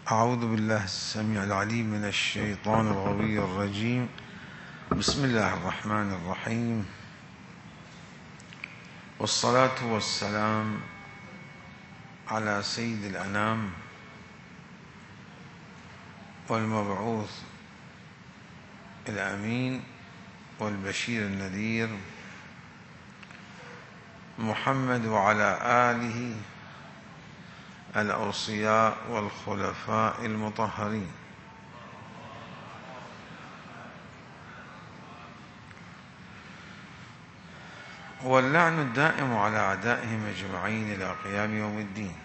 أعوذ بالله السميع العليم من الشيطان الغوي الرجيم. بسم الله الرحمن الرحيم، والصلاة والسلام على سيد الأنام والمبعوث الأمين والبشير النذير محمد وعلى آله الأوصياء والخلفاء المطهرين. واللعن الدائم على أعدائهم أجمعين إلى قيام يوم الدين.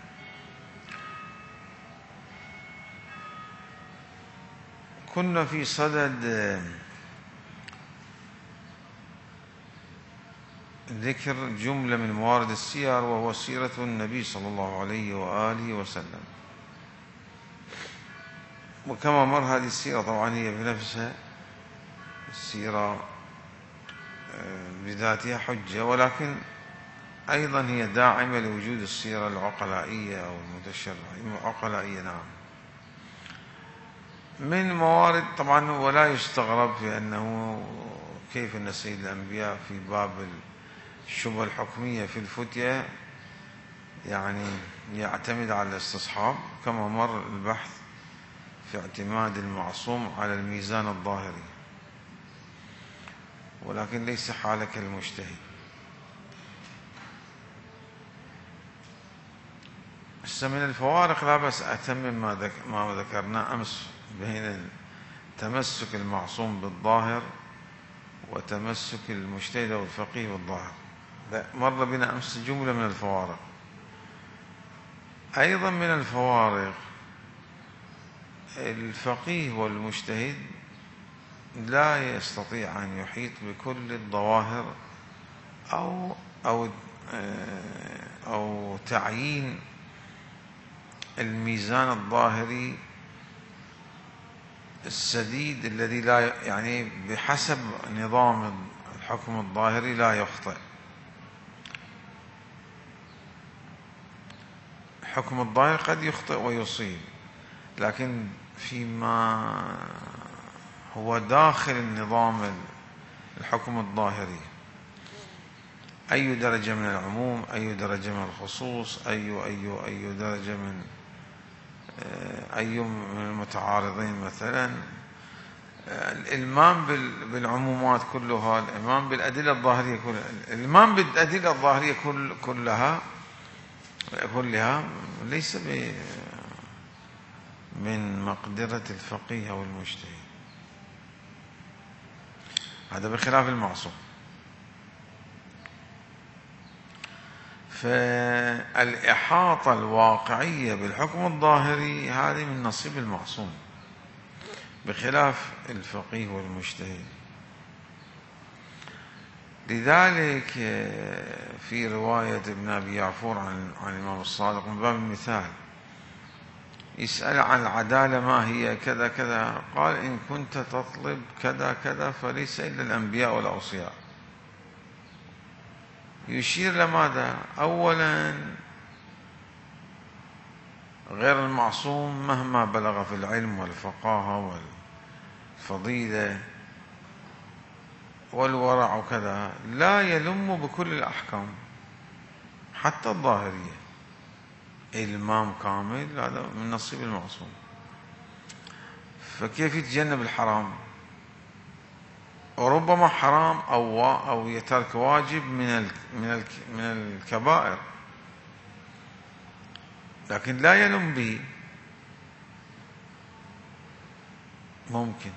كنا في صدد ذكر جملة من موارد السير، وهو سيرة النبي صلى الله عليه وآله وسلم. وكما مر هذه السيرة طبعا هي بنفسها السيرة بذاتها حجة، ولكن أيضا هي داعمة لوجود السيرة العقلائية أو المتشرعة العقلائية. نعم، من موارد طبعا، ولا يستغرب في أنه كيف أن سيد الأنبياء في باب الشبهة الحكمية في الفتية يعني يعتمد على الاستصحاب، كما مر البحث في اعتماد المعصوم على الميزان الظاهري، ولكن ليس حالك المجتهد. من الفوارق لا بس أتمم ما ذكرناه أمس بين تمسك المعصوم بالظاهر وتمسك المجتهد والفقيه بالظاهر. مر بنا أمس جملة من الفوارق. أيضا من الفوارق الفقيه والمجتهد لا يستطيع أن يحيط بكل الظواهر أو تعيين الميزان الظاهري السديد الذي لا يعني بحسب نظام الحكم الظاهري لا يخطئ. الحكم الظاهر قد يخطئ ويصيب، لكن فيما هو داخل النظام الحكم الظاهري أي درجة من العموم، أي درجة من الخصوص، أي درجة من أي من المتعارضين، مثلا الإلمام بالعمومات كلها، الإلمام بالأدلة الظاهرية كلها، الإلمام بالأدلة الظاهرية كلها ليس من مقدرة الفقيه أو المجتهد، هذا بخلاف المعصوم. فالإحاطة الواقعية بالحكم الظاهري هذه من نصيب المعصوم بخلاف الفقيه والمجتهد. لذلك في رواية ابن أبي يعفور عن الإمام الصادق من باب المثال يسأل عن العدالة ما هي كذا كذا، قال إن كنت تطلب كذا كذا فليس إلا الأنبياء والأوصياء. يشير لماذا؟ أولا غير المعصوم مهما بلغ في العلم والفقاهة والفضيلة والورع وكذا لا يلم بكل الأحكام حتى الظاهرية، إلمام كامل هذا من نصيب المعصوم. فكيف يتجنب الحرام؟ وربما حرام أو يترك واجب من الكبائر، لكن لا يلم به، ممكن،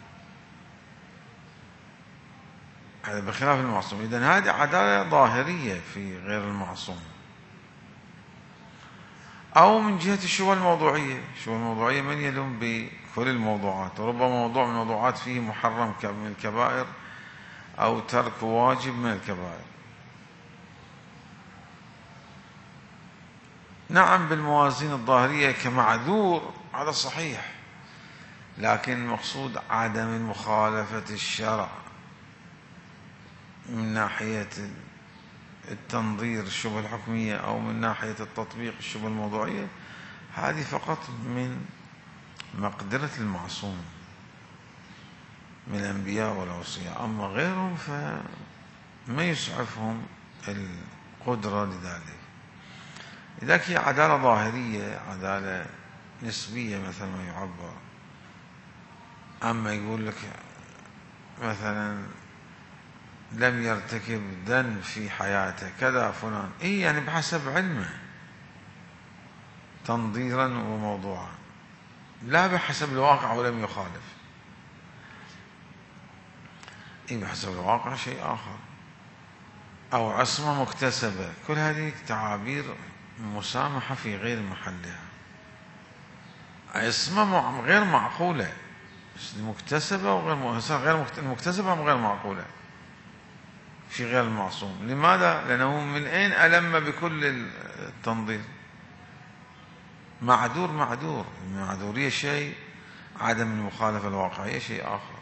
هذا بخلاف المعصوم. إذن هذه عدالة ظاهرية في غير المعصوم. أو من جهة الشبهة الموضوعية، الشبهة الموضوعية من يلم بكل الموضوعات، وربما موضوع من الموضوعات فيه محرم من الكبائر أو ترك واجب من الكبائر. نعم بالموازين الظاهرية كمعذور، هذا صحيح، لكن مقصود عدم مخالفة الشرع من ناحية التنظير الشبهة الحكمية أو من ناحية التطبيق الشبهة الموضوعية، هذه فقط من مقدرة المعصوم من الأنبياء والأوصياء، أما غيرهم فما يسعفهم القدرة لذلك. لذلك هي عدالة ظاهرية، عدالة نسبية مثل ما يعبر. أما يقول لك مثلا لم يرتكب ذنب في حياته كذا فلان، إيه يعني بحسب علمه تنظيرا وموضوعا، لا بحسب الواقع ولم يخالف. إيه بحسب الواقع شيء آخر، أو عصمة مكتسبة، كل هذه تعابير مسامحة في غير محلها. عصمة غير معقولة، مكتسبة وغير المكتسبة غير معقولة في غير المعصوم. لماذا؟ لأنه من أين ألم بكل التنظير؟ معذور. المعذورية شيء، عدم المخالفة الواقعية شيء آخر.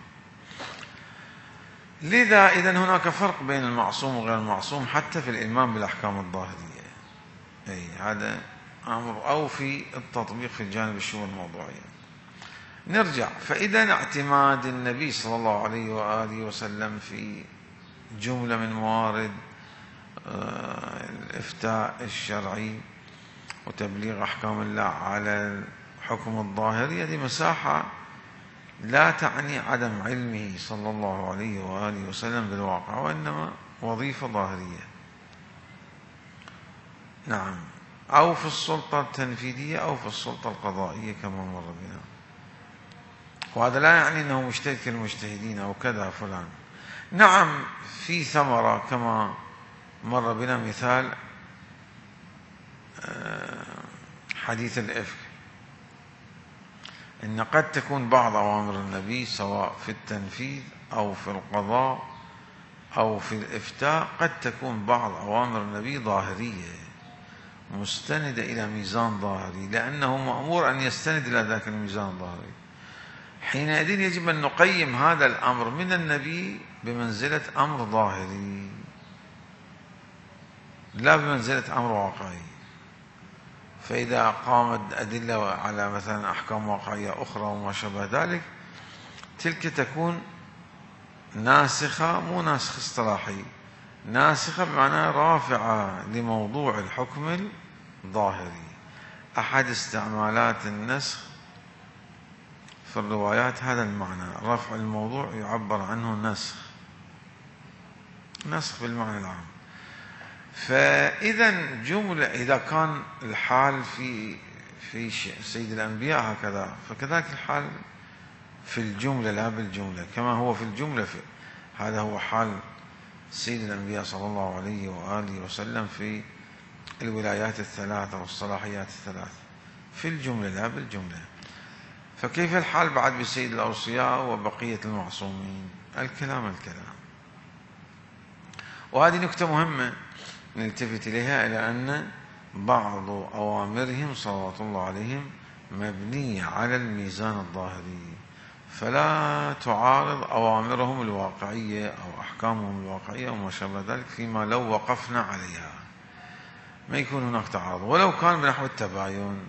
لذا إذن هناك فرق بين المعصوم وغير المعصوم حتى في الإلمام بالأحكام الظاهرية، أي هذا أمر، أو في التطبيق في الجانب الشؤون الموضوعية. نرجع، فإذا اعتماد النبي صلى الله عليه وآله وسلم في جملة من موارد الإفتاء الشرعي وتبليغ أحكام الله على الحكم الظاهري، هذه مساحة لا تعني عدم علمه صلى الله عليه وآله وسلم بالواقع، وإنما وظيفة ظاهرية. نعم، أو في السلطة التنفيذية أو في السلطة القضائية كما مر بنا. وهذا لا يعني أنه مجتهد كالمجتهدين أو كذا فلان. نعم، في ثمرة كما مر بنا مثال حديث الإفك، إن قد تكون بعض أوامر النبي سواء في التنفيذ أو في القضاء أو في الإفتاء، قد تكون بعض أوامر النبي ظاهرية مستندة إلى ميزان ظاهري، لأنه مأمور أن يستند إلى ذاك الميزان الظاهري. حينئذ يجب أن نقيم هذا الأمر من النبي بمنزلة أمر ظاهري لا بمنزلة أمر واقعي. فإذا قامت أدلة على مثلا أحكام واقعية أخرى وما شابه ذلك، تلك تكون ناسخة، مو ناسخ اصطلاحي، ناسخة بمعنى رافعة لموضوع الحكم الظاهري. أحد استعمالات النسخ في الروايات هذا المعنى، رفع الموضوع يعبر عنه نسخ بالمعنى العام. فإذا جملة، إذا كان الحال في سيد الأنبياء هكذا، فكذلك الحال في الجملة لا بالجملة، كما هو في الجملة هذا هو حال سيد الأنبياء صلى الله عليه وآله وسلم في الولايات الثلاثة والصلاحيات الثلاث، في الجملة لا بالجملة. فكيف الحال بعد بسيد الأوصياء وبقية المعصومين؟ الكلام. وهذه نكتة مهمة نلتفت إليها، إلى أن بعض أوامرهم صلوات الله عليهم مبنية على الميزان الظاهري، فلا تعارض أوامرهم الواقعية أو أحكامهم الواقعية وما شابه ذلك فيما لو وقفنا عليها، ما يكون هناك تعارض ولو كان بنحو التباين.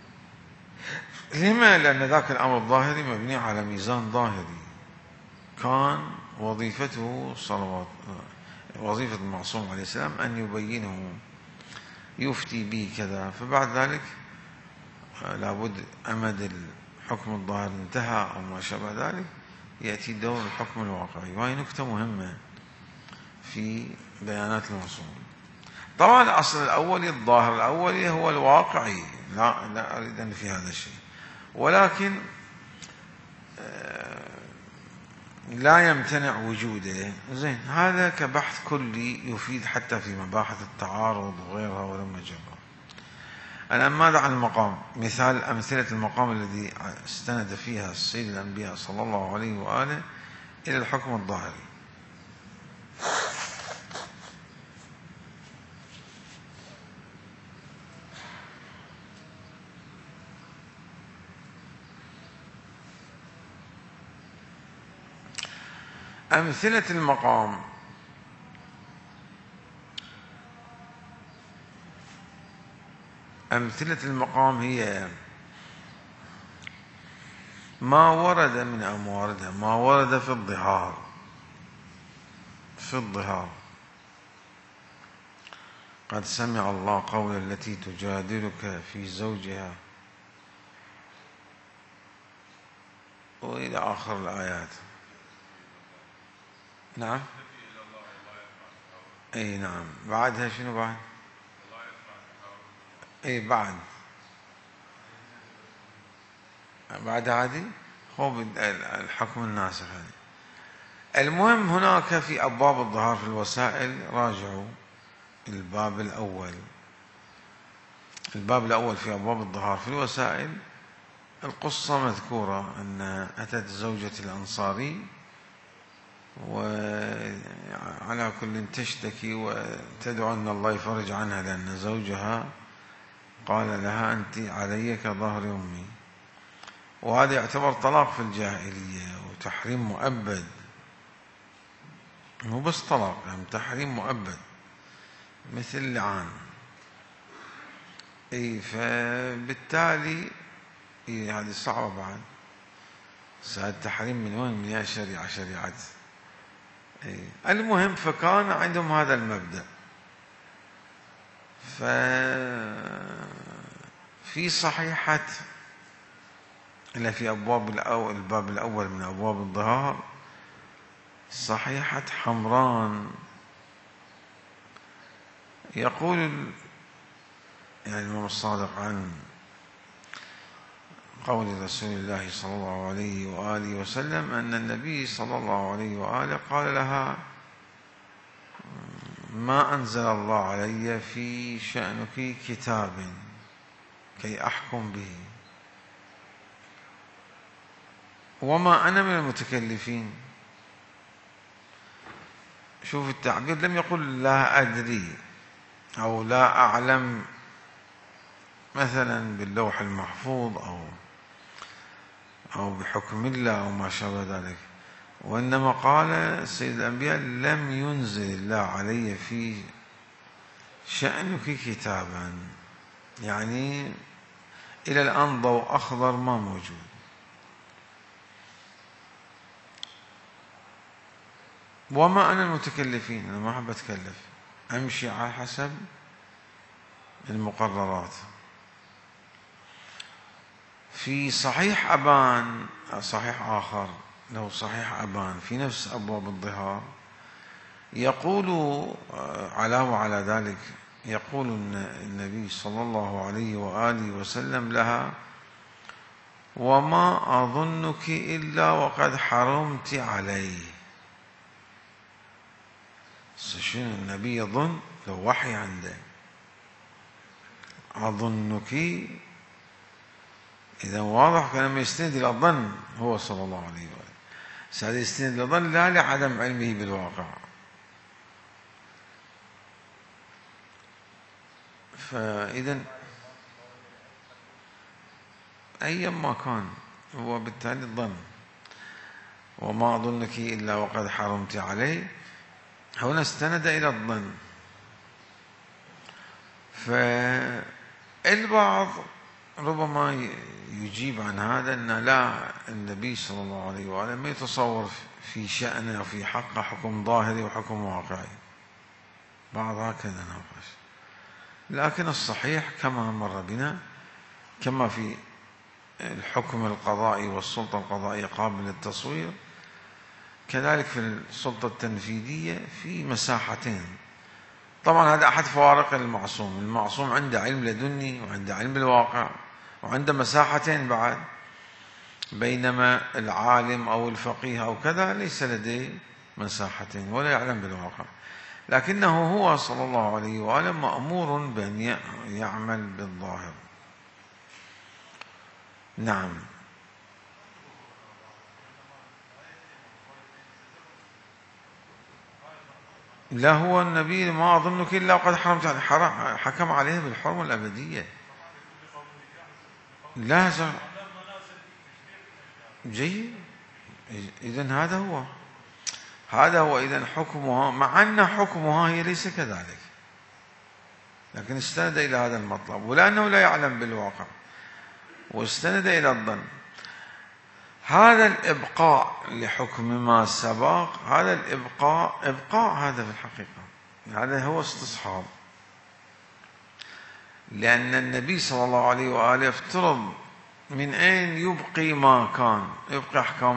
لما؟ لأن ذاك الأمر الظاهري مبني على ميزان ظاهري، كان وظيفته وظيفة المعصوم عليه السلام أن يبينه، يفتي به كذا، فبعد ذلك لابد أمد الحكم الظاهر انتهى أو ما شابه ذلك، يأتي دور الحكم الواقعي. وهي نكتة مهمة في بيانات المعصوم. طبعا الأصل الأولي، الظاهر الأولي هو الواقعي، لا أريد أن في هذا الشيء، ولكن لا يمتنع وجوده. زين، هذا كبحث كلي يفيد حتى في مباحث التعارض وغيرها ولما جرى. الآن ماذا عن المقام؟ مثال أمثلة المقام الذي استند فيها السيد الأنبياء صلى الله عليه وآله إلى الحكم الظاهري. أمثلة المقام هي ما ورد من أمواردها، ما ورد في الظهار، في الظهار. قد سمع الله قول التي تجادلك في زوجها وإلى آخر الآيات. نعم. أي نعم. بعدها شنو بعد؟ أي بعد عادي هو الحكم الناسخ هذه. المهم هناك في أبواب الظهار في الوسائل، راجعوا الباب الأول. الباب الأول في أبواب الظهار في الوسائل، القصة مذكورة أن أتت زوجة الأنصاري وعلى كل تشتكي وتدعو أن الله يفرج عنها، لأن زوجها قال لها أنت علي كظهر أمي. وهذا يعتبر طلاق في الجاهلية وتحريم مؤبد، مو بس طلاق، يعني تحريم مؤبد مثل اللعان. اي فبالتالي هذه صعبة بعد. هذا التحريم من وين؟ من يا شريعة. المهم فكان عندهم هذا المبدأ. ففي صحيحة إلا في الباب الأول من أبواب الظهار، صحيحة حمران، يقول يعني الإمام الصادق عن قول رسول الله صلى الله عليه وآله وسلم أن النبي صلى الله عليه وآله قال لها ما أنزل الله علي في شأنك كتاب كي أحكم به وما أنا من المتكلفين. شوف التعبير، لم يقل لا أدري أو لا أعلم مثلا باللوح المحفوظ أو بحكم الله أو ما شابه ذلك، وإنما قال سيد الأنبياء لم ينزل الله علي في شأنك كتابا، يعني إلى الآن ضوء أخضر ما موجود. وما أنا المتكلفين، أنا ما أحب أتكلف، أمشي على حسب المقررات. في صحيح أبان، صحيح آخر له صحيح أبان في نفس أبواب الظهار، يقول علاوة على ذلك، يقول النبي صلى الله عليه وآله وسلم لها وما أظنك إلا وقد حرمت عليه. شنو النبي يظن؟ لو وحي عنده أظنك، إذا واضح كان يستند إلى الظن هو صلى الله عليه وآله. هذا يستند إلى الظن لا لعدم علمه بالواقع. فإذا أيما كان هو بالتالي الظن، وما أظنك إلا وقد حرمت عليه، هنا استند إلى الظن. فالبعض ربما يجيب عن هذا أن لا، النبي صلى الله عليه وآله ما يتصور في شأنه وفي حقه حكم ظاهري وحكم واقعي، بعض هكذا ناقش. لكن الصحيح كما مر بنا، كما في الحكم القضائي والسلطة القضائية قابل للتصوير، كذلك في السلطة التنفيذية في مساحتين. طبعا هذا أحد فوارق المعصوم. المعصوم عنده علم لدني وعنده علم بالواقع وعنده مساحتين بعد، بينما العالم أو الفقيه أو كذا ليس لديه مساحتين ولا يعلم بالواقع، لكنه هو صلى الله عليه وآله مأمور بأن يعمل بالظاهر. نعم. لا، هو النبي ما أظنك إلا وقد حرمت، حكم عليه بالحرمة الأبدية. لا جيد. إذن هذا هو إذن حكمها، مع أن حكمها هي ليس كذلك، لكن استند إلى هذا المطلب، ولأنه لا يعلم بالواقع واستند إلى الظن. هذا الإبقاء لحكم ما سبق، هذا الإبقاء إبقاء، هذا في الحقيقة هذا هو استصحاب، لأن النبي صلى الله عليه وآله افترض من أين يبقي ما كان، يبقي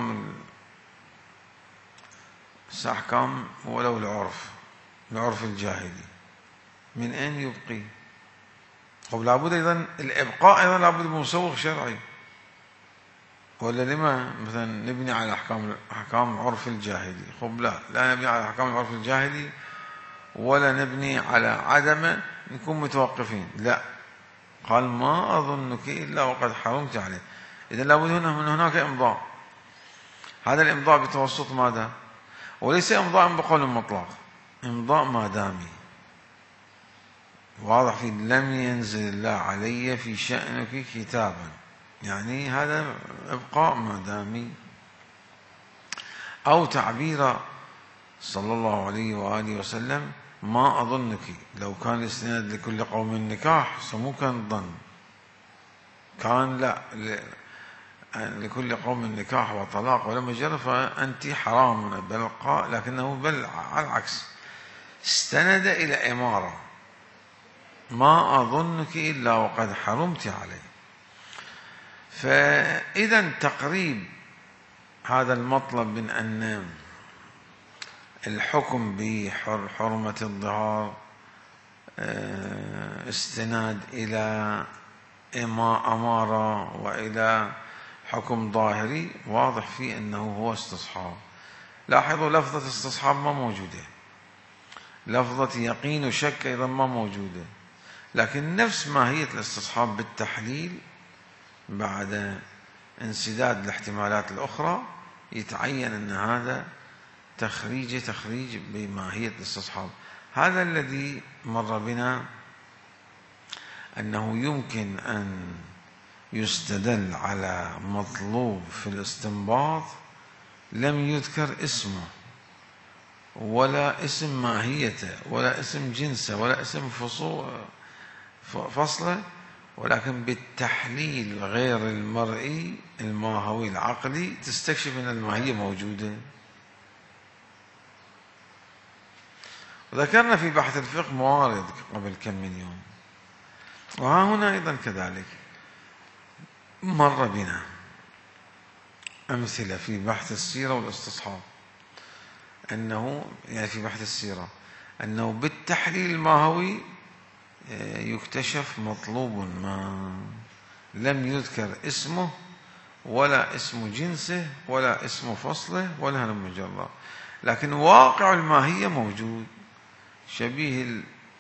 أحكام ولو العرف الجاهلي، من أين يبقي؟ طب لابد أيضا الإبقاء أيضا لابد من مسوغ شرعي، ولا لما مثلا نبني على أحكام عرف الجاهلي؟ خب لا نبني على أحكام العرف الجاهلي ولا نبني على عدمه، نكون متوقفين. لا، قال ما أظنك إلا وقد حرمت عليه. إذا لابد من هناك إمضاء، هذا الإمضاء بتوسط ماذا؟ وليس إمضاء بقول مطلق، إمضاء ما دامي واضح في لم ينزل الله علي في شأنك كتابا، يعني هذا إبقاء ما دامي. أو تعبير صلى الله عليه وآله وسلم ما أظنك، لو كان الاستناد لكل قوم نكاح سمو كان ظن، كان لا لكل قوم نكاح وطلاق ولما جرى فأنت حرام، لكنه بل على العكس استند إلى إمارة، ما أظنك إلا وقد حرمت عليه. فإذا تقريب هذا المطلب من أن الحكم بحرمة الظهار استناد إلى أمارة وإلى حكم ظاهري، واضح فيه أنه هو استصحاب. لاحظوا لفظة استصحاب ما موجودة، لفظة يقين وشك أيضا ما موجودة، لكن نفس ماهية الاستصحاب بالتحليل بعد انسداد الاحتمالات الأخرى يتعين أن هذا تخريج بماهية الاستصحاب. هذا الذي مر بنا أنه يمكن أن يستدل على مطلوب في الاستنباط لم يذكر اسمه ولا اسم ماهيته ولا اسم جنسه ولا اسم فصله، ولكن بالتحليل غير المرئي الماهوي العقلي تستكشف أن الماهية موجودة. وذكرنا في بحث الفقه موارد قبل كم من يوم، وها هنا أيضا كذلك مر بنا أمثلة في بحث السيرة والاستصحاب، أنه يعني في بحث السيرة أنه بالتحليل الماهوي يكتشف مطلوب ما لم يذكر اسمه ولا اسم جنسه ولا اسم فصله ولا هلم جرا، لكن واقع الماهية موجود، شبيه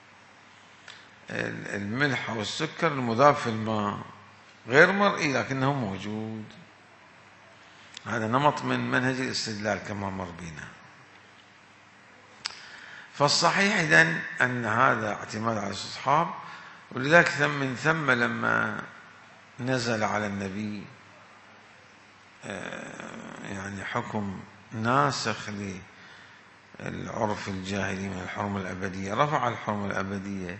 الملح أو السكر المذاب في الماء، غير مرئي لكنه موجود. هذا نمط من منهج الاستدلال كما مر بنا. فالصحيح إذن أن هذا اعتماد على الاستصحاب، ولذلك من ثم لما نزل على النبي يعني حكم ناسخ للعرف الجاهلي من الحرمة الأبدية، رفع الحرمة الأبدية،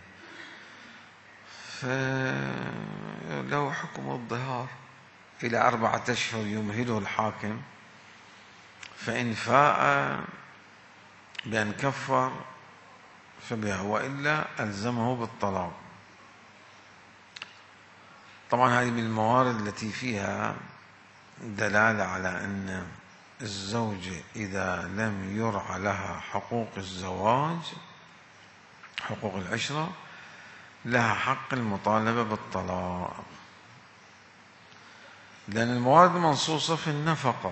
فله حكم الظهار إلى 4 أشهر يمهله الحاكم، فإن فاء بأن كفر فبها، وإلا ألزمه بالطلاق. طبعا هذه من الموارد التي فيها دلالة على أن الزوجة إذا لم يرعى لها حقوق الزواج، حقوق العشرة، لها حق المطالبة بالطلاق، لأن الموارد منصوصة في النفقة.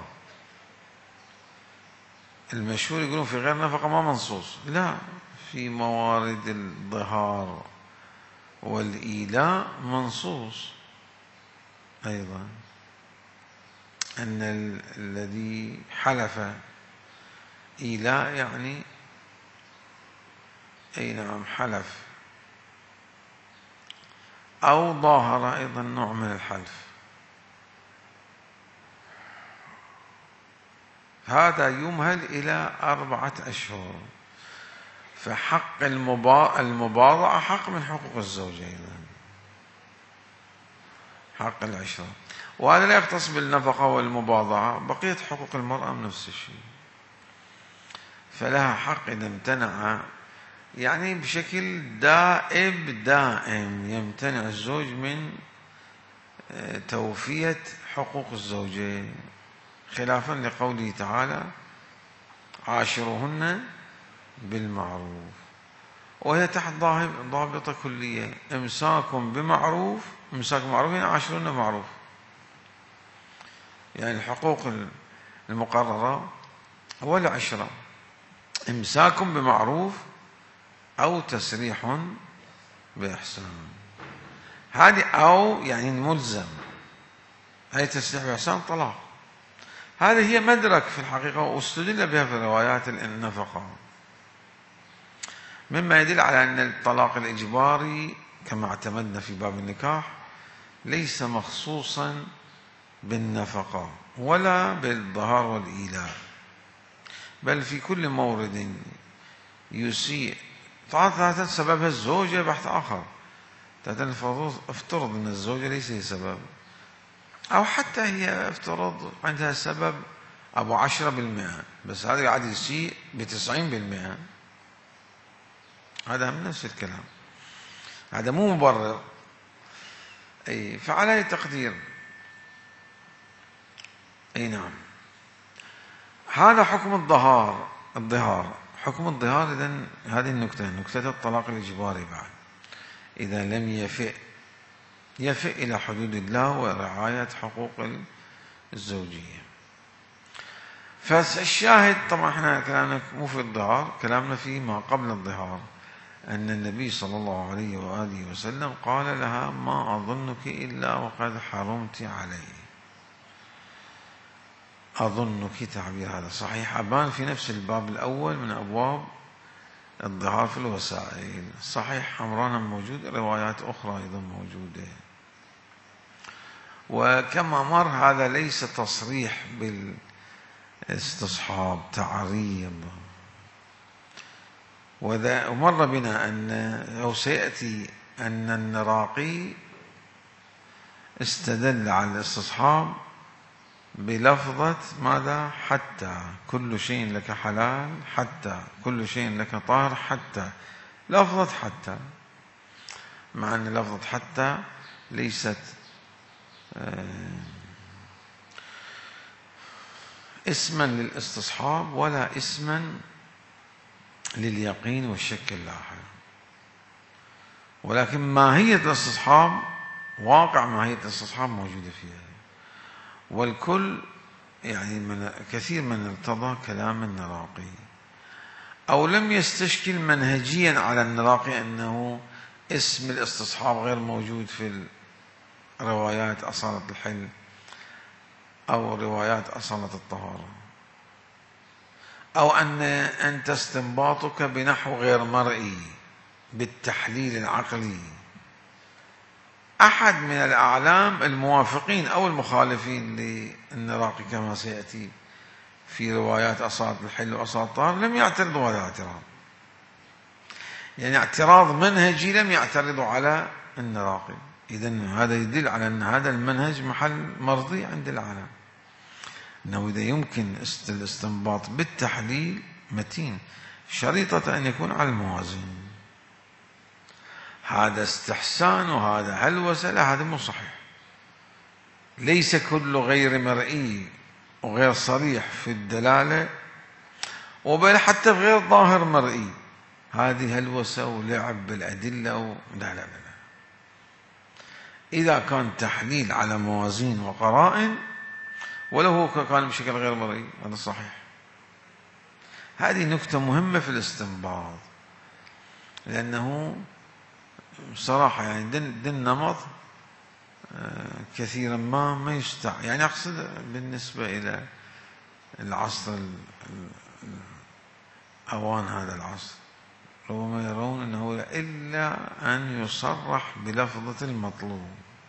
المشهور يقولون في غير نفقة ما منصوص، لا، في موارد الظهار والإيلاء منصوص أيضا، أن الذي حلف إيلاء يعني أي نعم حلف، أو ظاهر أيضا نوع من الحلف، هذا يمهل إلى 4 أشهر. فحق المباضعة حق من حقوق الزوجين، حق العشرة. وهذا لا يختص بالنفقة والمباضعة، بقية حقوق المرأة نفس الشيء، فلها حق إذا امتنع، يعني بشكل دائم يمتنع الزوج من توفية حقوق الزوجة، خلافا لقوله تعالى عاشروهن بالمعروف، وهي تحت ضابطة كلية، امساك بمعروف، امساك بمعروف يعني عاشروهن بمعروف، يعني الحقوق المقررة ولا عشرة، امساك بمعروف أو تسريح بإحسان، هذه أو يعني ملزم، هذه تسريح بإحسان طلاق، هذه هي مدرك في الحقيقة، واستدل بها في روايات النفقة، مما يدل على أن الطلاق الإجباري كما اعتمدنا في باب النكاح ليس مخصوصا بالنفقة ولا بالظهار والإيلاء، بل في كل مورد يسيء طبعا سببها الزوجة بحث آخر، افترض أن الزوجة ليس هي سبب، أو حتى هي افترض عندها سبب أبو 10%، بس هذا قاعد يسيء ب90%، هذا من نفس الكلام، هذا مو مبرر. أي فعلى أي تقدير، أي نعم، هذا حكم الظهار، حكم الظهار. إذن هذه النكتة، نكتة الطلاق الإجباري بعد إذا لم يفئ إلى حدود الله ورعاية حقوق الزوجية. فالشاهد طبعا احنا كلامنا مو في الظهار، كلامنا في ما قبل الظهار، أن النبي صلى الله عليه وآله وسلم قال لها ما أظنك إلا وقد حرمت عليه. أظنك تعبير هذا صحيح، أبان في نفس الباب الأول من أبواب الظهار في الوسائل، صحيح حمرانا موجود، روايات أخرى أيضا موجودة. وكما مر هذا ليس تصريح بالاستصحاب، تعريض، ومر بنا أو سيأتي أن النراقي استدل على الاستصحاب بلفظة ماذا؟ حتى كل شيء لك حلال، حتى كل شيء لك طاهر، حتى لفظة حتى، مع أن لفظة حتى ليست اسما للاستصحاب ولا اسما لليقين والشك اللاحق، ولكن ماهية الاستصحاب، واقع ماهية الاستصحاب موجودة فيها، والكل يعني كثير من ارتضى كلام النراقي أو لم يستشكل منهجيا على النراقي أنه اسم الاستصحاب غير موجود في روايات أصالة الحل أو روايات أصالة الطهارة، أو أن أنت استنباطك بنحو غير مرئي بالتحليل العقلي. أحد من الأعلام الموافقين أو المخالفين للنراقي كما سيأتي في روايات أصالة الحل وأصالة الطهارة لم يعترضوا على اعتراض، يعني اعتراض منهجي لم يعترضوا على النراقي. إذن هذا يدل على أن هذا المنهج محل مرضي عند العالم، أنه إذا يمكن الاستنباط بالتحليل متين، شريطة أن يكون على الموازين. هذا استحسان وهذا هلوسة، لا هذا مو صحيح. ليس كل غير مرئي وغير صريح في الدلالة، وبل حتى غير ظاهر مرئي، هذه هلوسة ولعب بالأدلة لا لا لا. إذا كان تحليل على موازين وقرائن ولو هو كان بشكل غير مرئي هذا صحيح. هذه نكتة مهمة في الاستنباط، لأنه بصراحة يعني دين نمط كثيرا ما يستع، يعني أقصد بالنسبة إلى العصر أوان هذا العصر ربما يرون أنه إلا أن يصرح بلفظة المطلوب.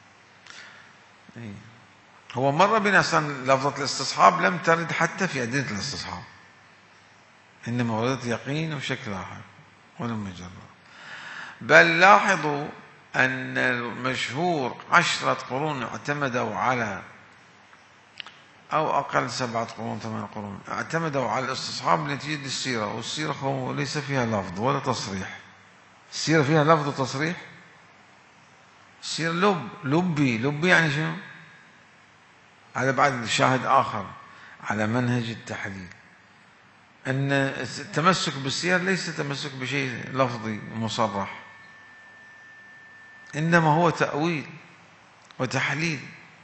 هو مر بنا لفظة الاستصحاب لم ترد حتى في أدلة الاستصحاب، إنما وردت يقين وشك لاحق ولم يجرى. بل لاحظوا أن المشهور 10 قرون اعتمدوا على، أو أقل 7 قرون 8 قرون اعتمدوا على الاستصحاب نتيجة السيرة، والسيرة ليس فيها لفظ ولا تصريح. السيرة فيها لفظ وتصريح؟ السيرة لبي يعني شنو؟ هذا بعد شاهد آخر على منهج التحليل، أن التمسك بالسير ليس تمسك بشيء لفظي مصرح، إنما هو تأويل وتحليل.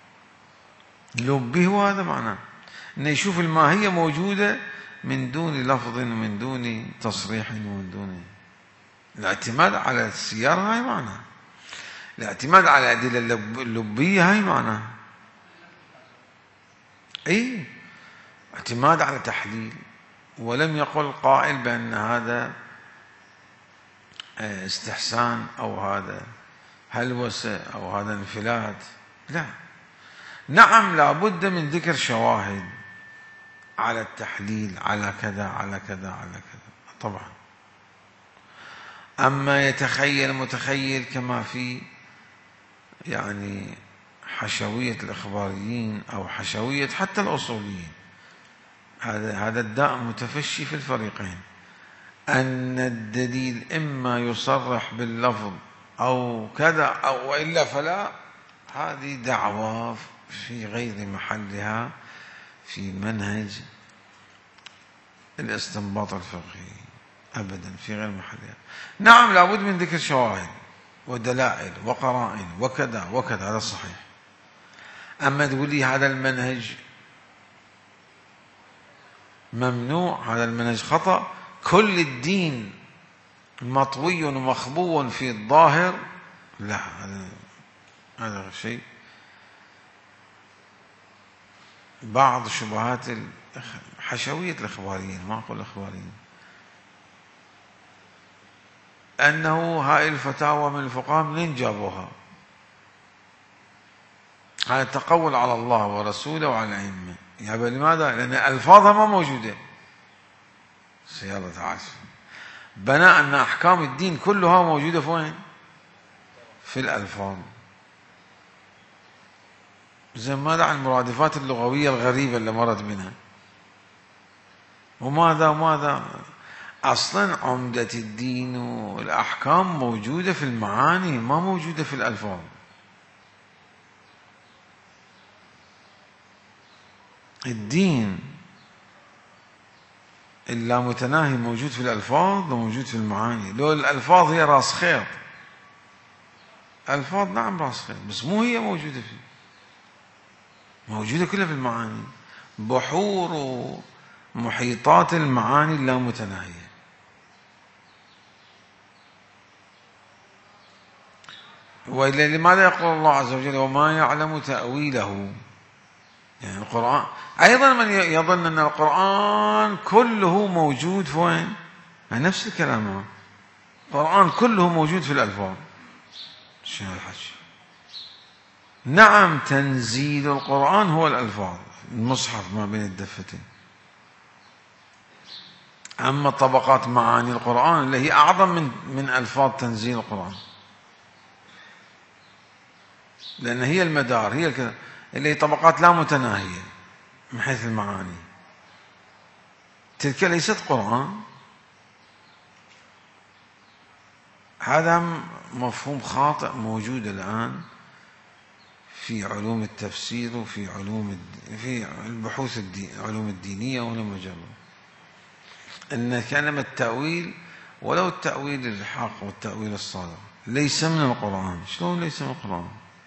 لبي هو هذا معناه، أنه يشوف الماهية موجودة من دون لفظ ومن دون تصريح ومن دون الاعتماد على السيارة. هاي معناه الاعتماد على الأدلة اللبية، هاي معناه أي اعتماد على تحليل. ولم يقل قائل بأن هذا استحسان أو هذا هلوسة أو هذا انفلات، لا. نعم لابد من ذكر شواهد على التحليل، على كذا على كذا على كذا طبعا. أما يتخيل متخيل كما في يعني حشوية الإخباريين أو حشوية حتى الأصوليين، هذا الداء متفشي في الفريقين، أن الدليل إما يصرح باللفظ أو كذا أو وإلا فلا. هذه دعوة في غير محلها في منهج الاستنباط الفقهي، أبدا في غير محلها. نعم لابد من ذكر شواهد ودلائل وقرائن وكذا وكذا، هذا صحيح. أما تقول لي هذا المنهج ممنوع، هذا المنهج خطأ، كل الدين مطوي ومخبو في الظاهر، لا، هذا شيء بعض شبهات حشوية الإخباريين، ما أقول الإخباريين، أنه هاي الفتاوى من الفقهاء منين جابوها؟ هذا التقول على الله ورسوله وعلى الأئمة. يعني لماذا؟ لأن ألفاظها ما موجودة. سيادة تعالى بناء أن أحكام الدين كلها موجودة فين؟ في الألفاظ. زي ماذا عن المرادفات اللغوية الغريبة اللي مرت بنا؟ وماذا أصلا عمدة الدين والأحكام موجودة في المعاني، ما موجودة في الألفاظ. الدين اللامتناهي موجود في الألفاظ وموجود في المعاني. لو الألفاظ هي راس خيط، ألفاظ نعم راس خيط، بس مو هي موجودة فيه، موجودة كلها في المعاني، بحور ومحيطات المعاني اللامتناهية. وإلا لماذا يقول الله عز وجل وما يعلم تأويله؟ يعني القرآن أيضا من يظن أن القرآن كله موجود فين؟ يعني نفس الكلام، القرآن كله موجود في الألفاظ. شنو الحكي؟ نعم تنزيل القرآن هو الألفاظ، المصحف ما بين الدفتين. أما طبقات معاني القرآن اللي هي أعظم من ألفاظ تنزيل القرآن، لأن هي المدار، هي الكلام اللي هي طبقات لا متناهية من حيث المعاني. تلك ليست قرآن. هذا مفهوم خاطئ موجود الآن في علوم التفسير وفي في البحوث العلوم الدينية ولا مجرد أن كلمة التأويل، ولو التأويل الحق والتأويل الصادق، ليس من القرآن. شلون ليس من القرآن؟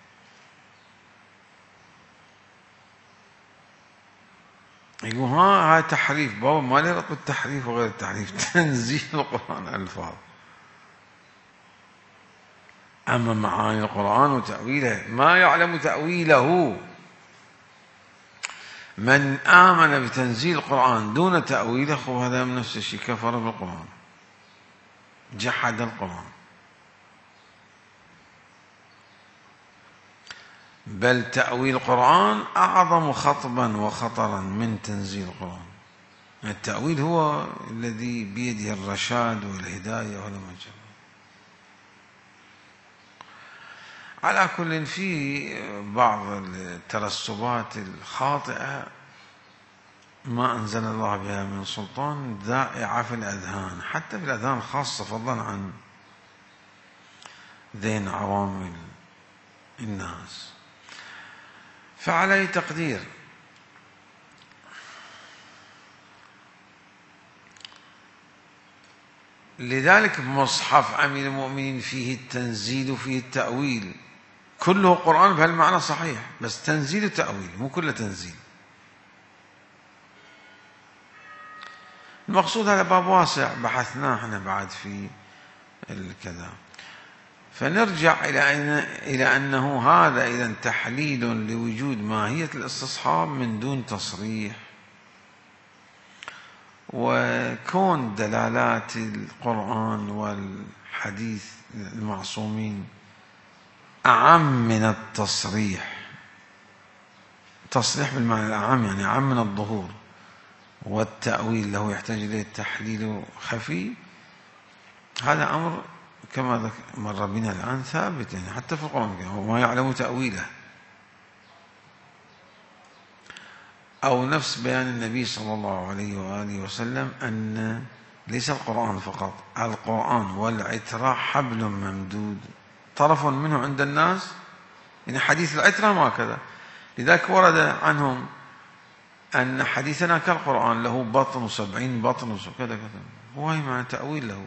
يقول هذا تحريف. بابا ما لي رق التحريف وغير التحريف، تنزيل القرآن ألفاظ. أما معاني القرآن وتأويله ما يعلم تأويله. من آمن بتنزيل القرآن دون تأويله هذا من نفس الشيء، كفر بالقرآن، جحد القرآن. بل تأويل القرآن أعظم خطبا وخطرا من تنزيل القرآن. التأويل هو الذي بيده الرشاد والهداية ولا مجال. على كل في بعض الترسبات الخاطئة ما أنزل الله بها من سلطان ذائعة في الأذهان، حتى في الأذهان خاصة، فضلا عن ذين عوام الناس. فعليه تقدير لذلك مصحف أمير المؤمنين فيه التنزيل وفيه التأويل، كله قرآن بهالمعنى صحيح، بس تنزيل وتأويل، مو كله تنزيل. المقصود هذا باب واسع بحثناه احنا بعد في الكذا. فنرجع إلى أنه هذا إذا تحليل لوجود ماهية الاستصحاب من دون تصريح، وكون دلالات القرآن والحديث المعصومين أعم من التصريح، تصريح بالمعنى الأعم يعني أعم من الظهور، والتأويل له يحتاج إليه التحليل خفي. هذا أمر كما مر بنا الآن ثابت، يعني حتى في القرآن وما يعلم تأويله، أو نفس بيان النبي صلى الله عليه وآله وسلم أن ليس القرآن فقط، القرآن والعترة حبل ممدود، طرف منه عند الناس، يعني حديث العترة ما كذا. لذلك ورد عنهم أن حديثنا كالقرآن له بطن و70 بطن وكذا كذا، وهي معنى تأويل له.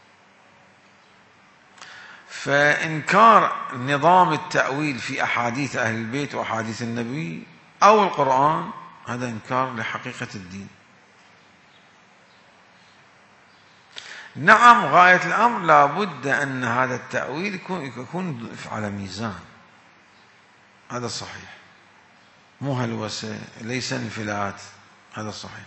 فإنكار نظام التأويل في أحاديث أهل البيت وأحاديث النبي أو القرآن هذا إنكار لحقيقة الدين. نعم، غاية الأمر لابد أن هذا التأويل يكون على ميزان، هذا صحيح، مو هلوسة، ليس انفلات، هذا صحيح.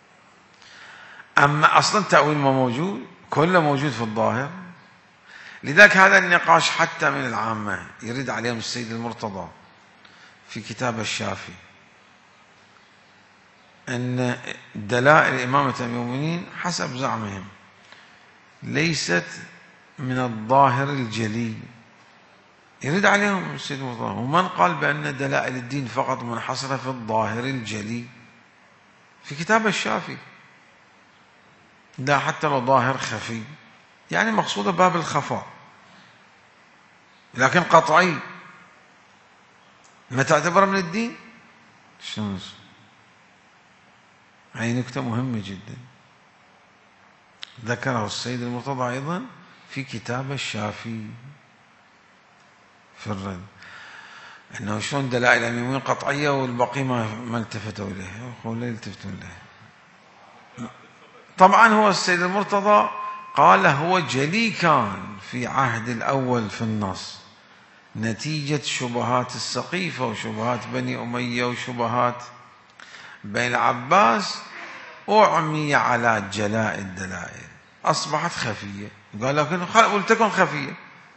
أما أصلا التأويل ما موجود، كله موجود في الظاهر. لذلك هذا النقاش حتى من العامة يرد عليهم السيد المرتضى في كتاب الشافي، أن دلائل إمامة المؤمنين حسب زعمهم ليست من الظاهر الجلي، يرد عليهم السيد المرتضى. ومن قال بأن دلائل الدين فقط منحصرة في الظاهر الجلي في كتاب الشافي، لا حتى لو ظاهر خفي، يعني مقصودة باب الخفاء، لكن قطعي ما تعتبر من الدين. شنو هذه نكتة مهمة جدا ذكره السيد المرتضى أيضا في كتاب الشافي في الرد، أنه شلون دلائل المؤمنين قطعية والباقي ما التفتوا إليه، لا يلتفتون إليه. طبعا هو السيد المرتضى قال هو جلي كان في عهد الأول في النص نتيجة شبهات السقيفة وشبهات بني أمية وشبهات بين العباس، أعمي على جلاء الدلائل أصبحت خفية. قال لكن ولتكن خفية،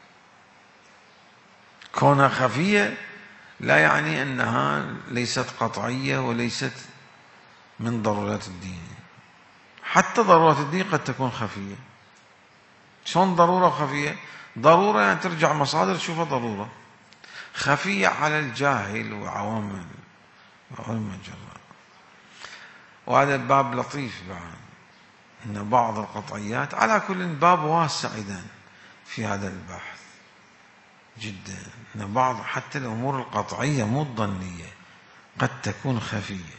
كونها خفية لا يعني أنها ليست قطعية وليست من ضرورات الدين. حتى ضرورات الدين قد تكون خفية. شلون ضرورة خفية؟ ضرورة يعني ترجع مصادر تشوفها ضرورة، خفية على الجاهل وعوام الجراء. وهذا باب لطيف بعد، أن بعض القطعيات على كل باب واسع إذن في هذا البحث جدا، أن بعض حتى الأمور القطعية مو الظنية قد تكون خفية.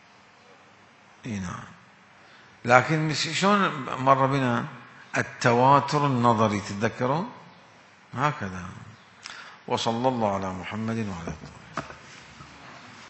نعم، لكن شلون مر بنا التواتر النظري، تتذكرون هكذا. وصلى الله على محمد وعلى آله.